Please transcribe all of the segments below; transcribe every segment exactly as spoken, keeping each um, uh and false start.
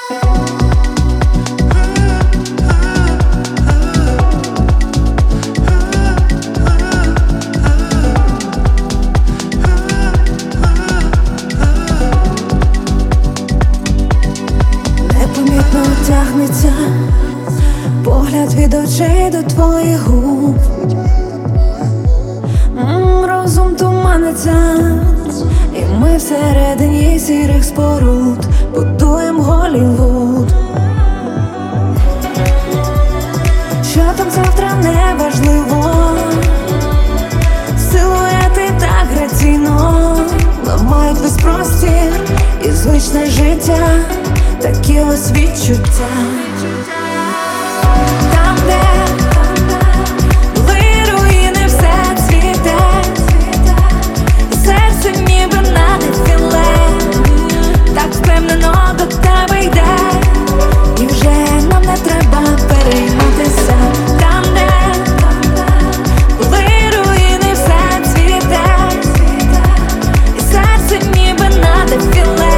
Тягнеться погляд від очей до твоїх губ. М, Розум туманиться, і ми всередині сірих споруд будуєм Голлівуд. Що там завтра, неважливо, силуети так граційно ламають весь простір і звичне життя. Такі ось відчуття. Там, де були руїни, все цвіте, і серце ніби на дефіле, так впевнено до тебе йде, і вже нам не треба перейматися. Там, де були руїни, все цвіте, і серце ніби на дефіле,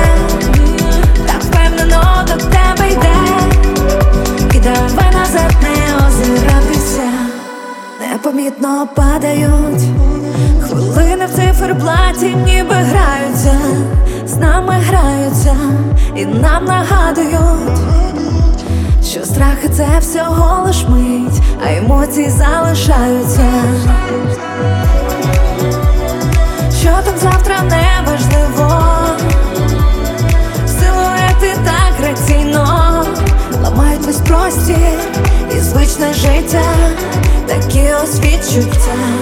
до тебе йде, і давай назад не озиратися. Непомітно падають хвилини в циферблаті, ніби граються, з нами граються і нам нагадують, що страхи це всього лиш мить, а емоції залишаються. Що там завтра, неважливо, так граційно ламають весь простір і звичне життя, такі ось відчуття.